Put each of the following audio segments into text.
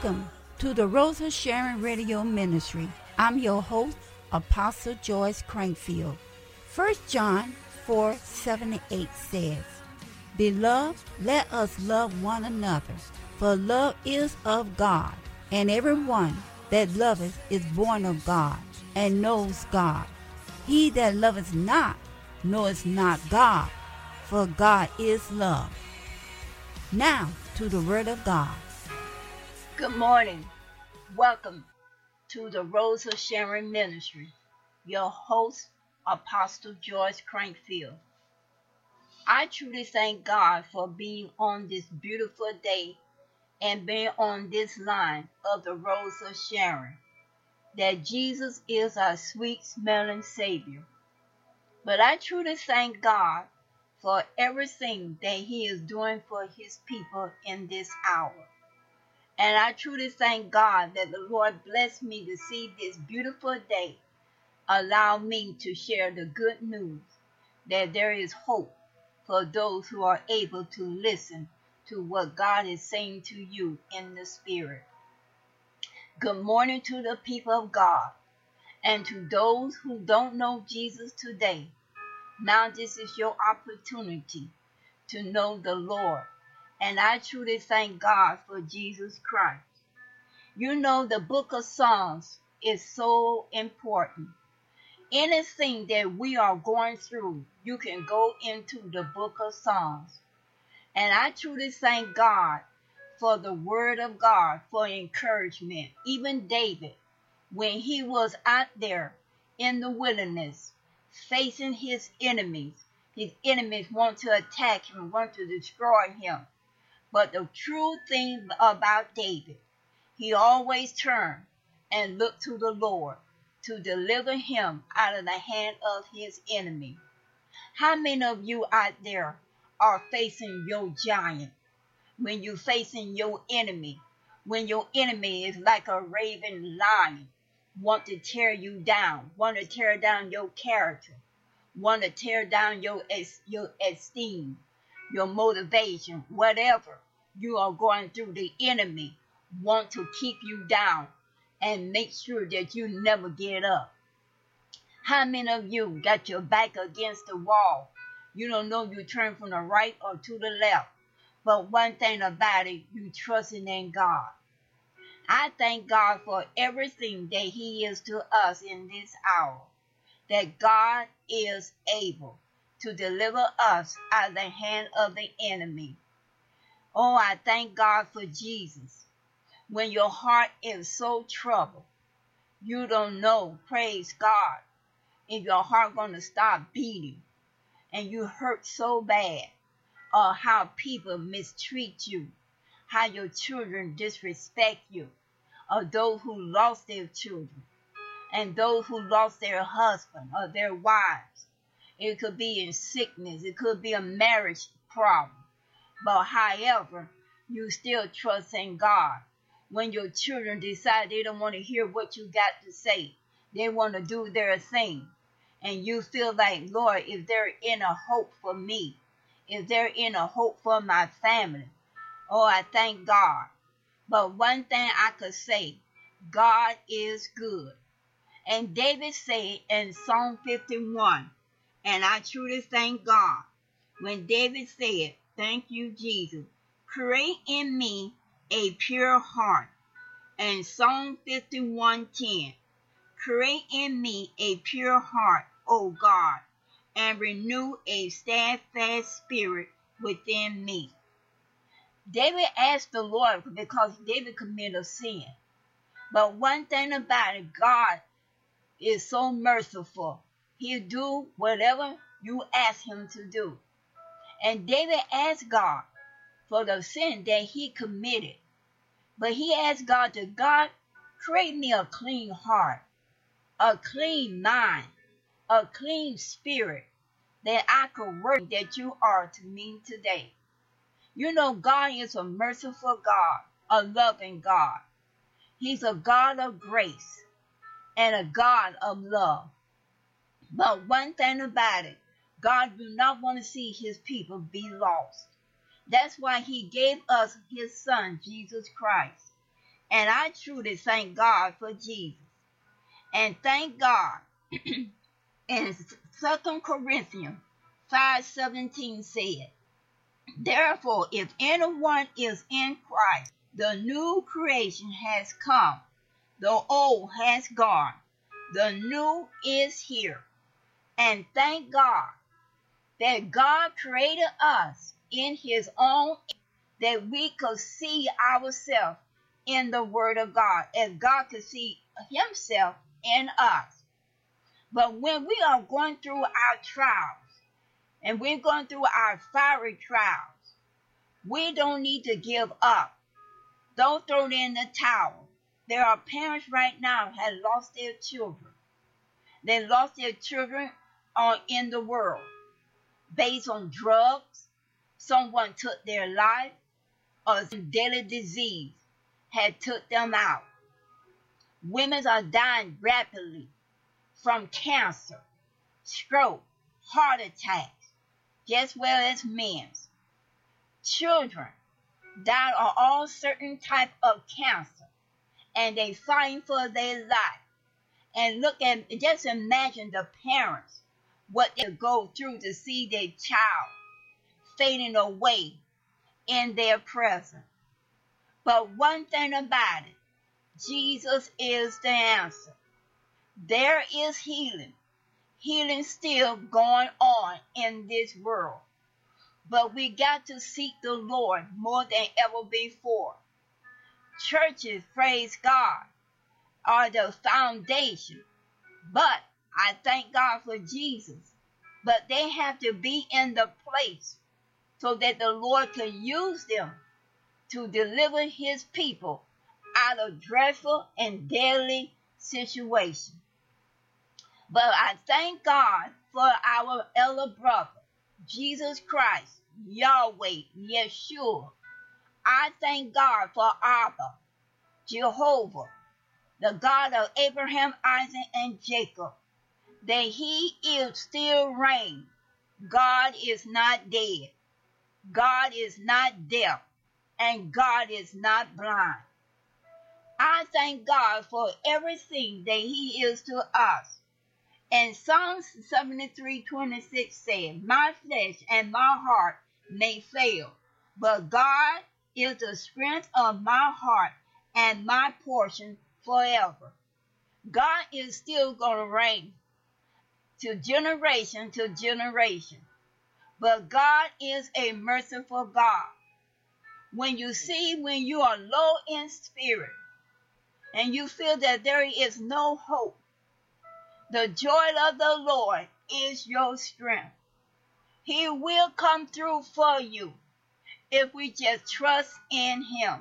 Welcome to the Rosa Sharon Radio Ministry. I'm your host, Apostle Joyce Crankfield. 1 John 4:7-8 says, Beloved, let us love one another, for love is of God, and everyone that loveth is born of God, and knows God. He that loveth not knoweth not God, for God is love. Now to the Word of God. Good morning. Welcome to the Rosa Sharon Ministry. Your host, Apostle Joyce Crankfield. I truly thank God for being on this beautiful day and being on this line of the Rosa Sharon, that Jesus is our sweet smelling Savior. But I truly thank God for everything that He is doing for His people in this hour. And I truly thank God that the Lord blessed me to see this beautiful day. Allow me to share the good news that there is hope for those who are able to listen to what God is saying to you in the Spirit. Good morning to the people of God and to those who don't know Jesus today. Now this is your opportunity to know the Lord. And I truly thank God for Jesus Christ. You know, the book of Psalms is so important. Anything that we are going through, you can go into the book of Psalms. And I truly thank God for the word of God, for encouragement. Even David, when he was out there in the wilderness, facing his enemies want to attack him, want to destroy him. But the true thing about David, he always turned and looked to the Lord to deliver him out of the hand of his enemy. How many of you out there are facing your giant? When you're facing your enemy, when your enemy is like a raving lion, want to tear you down, want to tear down your character, want to tear down your esteem, your motivation, whatever you are going through, the enemy want to keep you down and make sure that you never get up. How many of you got your back against the wall? You don't know you turn from the right or to the left. But one thing about it, you trusting in God. I thank God for everything that He is to us in this hour. That God is able to deliver us out of the hand of the enemy. Oh, I thank God for Jesus. When your heart is so troubled, you don't know, praise God, if your heart going to stop beating and you hurt so bad, or how people mistreat you, how your children disrespect you, or those who lost their children, and those who lost their husband or their wives. It could be in sickness. It could be a marriage problem. But however, you still trust in God. When your children decide they don't want to hear what you got to say, they want to do their thing. And you feel like, Lord, if there ain't a hope for me, if there ain't a hope for my family, oh, I thank God. But one thing I could say, God is good. And David said in Psalm 51, and I truly thank God, when David said, thank you, Jesus, create in me a pure heart. And Psalm 51:10, create in me a pure heart, O God, and renew a steadfast spirit within me. David asked the Lord because David committed a sin. But one thing about it, God is so merciful. He'll do whatever you ask him to do. And David asked God for the sin that he committed. But he asked God to, God, create me a clean heart, a clean mind, a clean spirit, that I could work that you are to me today. You know, God is a merciful God, a loving God. He's a God of grace and a God of love. But one thing about it, God do not want to see his people be lost. That's why he gave us his son, Jesus Christ. And I truly thank God for Jesus. And thank God in 2 Corinthians 5:17 said, therefore, if anyone is in Christ, the new creation has come. The old has gone. The new is here. And thank God that God created us in his own image, that we could see ourselves in the Word of God, as God could see himself in us. But when we are going through our trials, and we're going through our fiery trials, we don't need to give up. Don't throw it in the towel. There are parents right now who have lost their children. They lost their children in the world based on drugs. Someone took their life, or some deadly disease had took them out. Women are dying rapidly from cancer, stroke, heart attacks, just well as men. Children die of all certain type of cancer, and they fighting for their life. And look at, just imagine the parents, what they go through to see their child fading away in their presence. But one thing about it, Jesus is the answer. There is healing. Healing still going on in this world. But we got to seek the Lord more than ever before. Churches, praise God, are the foundation. But I thank God for Jesus. But they have to be in the place so that the Lord can use them to deliver his people out of dreadful and deadly situations. But I thank God for our elder brother, Jesus Christ, Yahweh, Yeshua. I thank God for Abba, Jehovah, the God of Abraham, Isaac, and Jacob, that he is still reigning. God is not dead. God is not deaf. And God is not blind. I thank God for everything that he is to us. And Psalms 73:26 said, my flesh and my heart may fail, but God is the strength of my heart and my portion forever. God is still going to reign to generation, but God is a merciful God. When you are low in spirit and you feel that there is no hope, the joy of the Lord is your strength. He will come through for you if we just trust in him.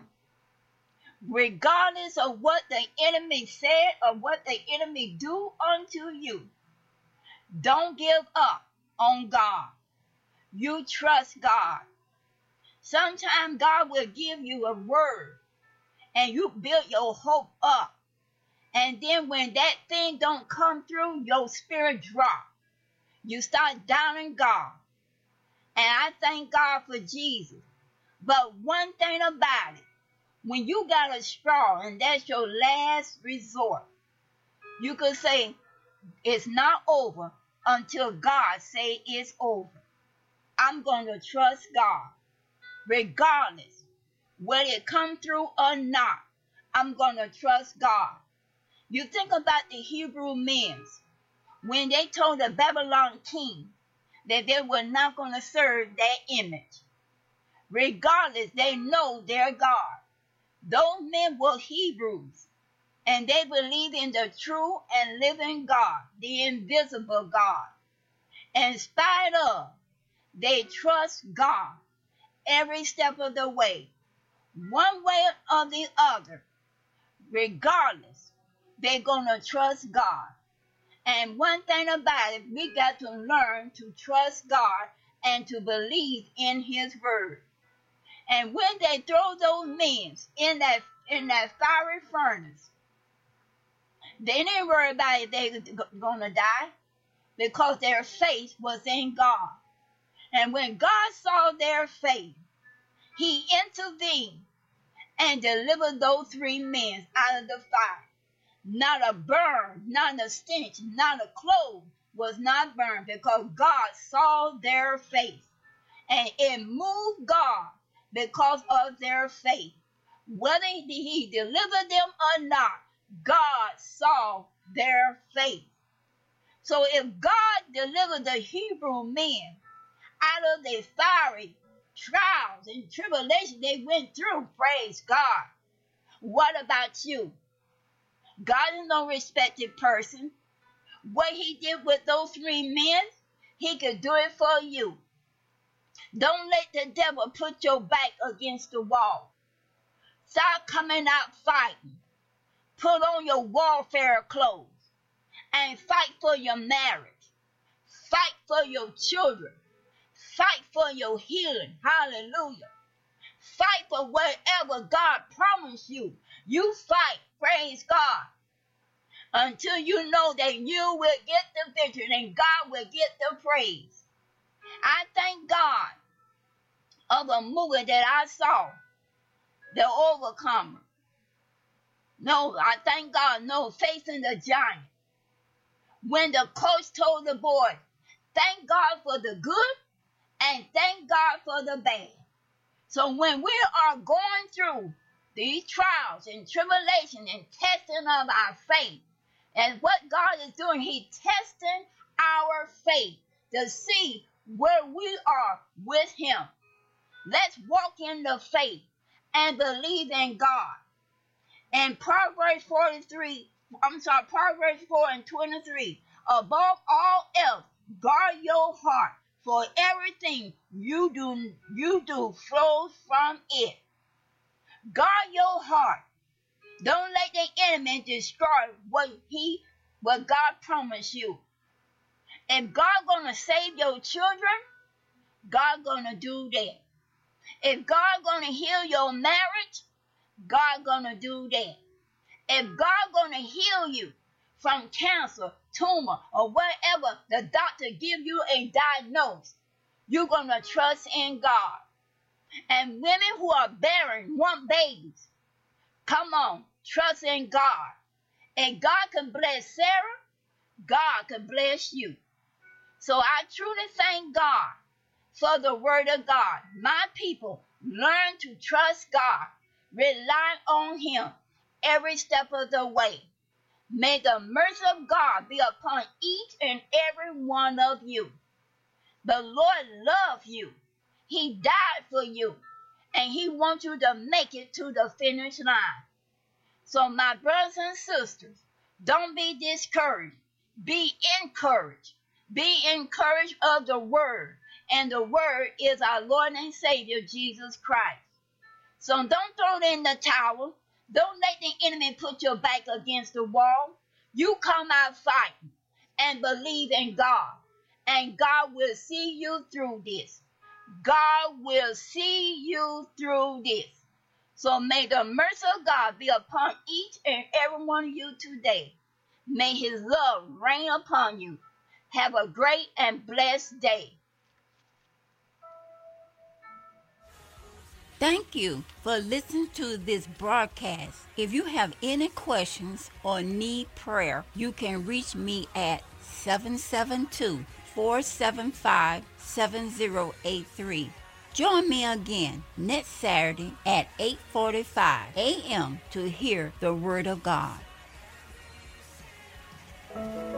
Regardless of what the enemy said or what the enemy do unto you, don't give up on God. You trust God. Sometimes God will give you a word and you build your hope up. And then when that thing don't come through, your spirit drop. You start doubting God. And I thank God for Jesus. But one thing about it, when you got a straw and that's your last resort, you could say it's not over until God say it's over. I'm going to trust God. Regardless whether it come through or not, I'm going to trust God. You think about the Hebrew men when they told the Babylon king that they were not going to serve that image. Regardless, they know their God. Those men were Hebrews, and they believed in the true and living God, the invisible God. In spite of, they trust God every step of the way, one way or the other. Regardless, they're going to trust God. And one thing about it, we got to learn to trust God and to believe in his word. And when they throw those men in that fiery furnace, they didn't worry about if they were going to die because their faith was in God. And when God saw their faith, he intervened and delivered those 3 men out of the fire. Not a burn, not a stench, not a clothes was not burned, because God saw their faith. And it moved God because of their faith. Whether he delivered them or not, God saw their faith. So if God delivered the Hebrew men out of their fiery trials and tribulation they went through, praise God, what about you? God is no respected person. What he did with those 3 men, he could do it for you. Don't let the devil put your back against the wall. Start coming out fighting. Put on your warfare clothes and fight for your marriage. Fight for your children. Fight for your healing. Hallelujah. Fight for whatever God promised you. You fight. Praise God. Until you know that you will get the victory and God will get the praise. I thank God of a movie that I saw, The Overcomer. No, I thank God, no, Facing the Giant. When the coach told the boy, thank God for the good and thank God for the bad. So when we are going through these trials and tribulations and testing of our faith, and what God is doing, he's testing our faith to see where we are with him. Let's walk in the faith and believe in God. And Proverbs 4 and 23, above all else, guard your heart, for everything you do flows from it. Guard your heart. Don't let the enemy destroy what God promised you. If God gonna save your children, God gonna do that. If God gonna heal your marriage, God gonna do that. If God gonna heal you from cancer, tumor, or whatever the doctor give you a diagnosis, you're gonna trust in God. And women who are barren want babies. Come on, trust in God. And God can bless Sarah, God can bless you. So I truly thank God for the word of God. My people, learn to trust God. Rely on him every step of the way. May the mercy of God be upon each and every one of you. The Lord loves you. He died for you. And he wants you to make it to the finish line. So my brothers and sisters, don't be discouraged. Be encouraged. Be encouraged of the word. And the word is our Lord and Savior, Jesus Christ. So don't throw in the towel. Don't let the enemy put your back against the wall. You come out fighting and believe in God. And God will see you through this. God will see you through this. So may the mercy of God be upon each and every one of you today. May his love reign upon you. Have a great and blessed day. Thank you for listening to this broadcast. If you have any questions or need prayer, you can reach me at 772-475-7083. Join me again next Saturday at 8:45 a.m. to hear the Word of God.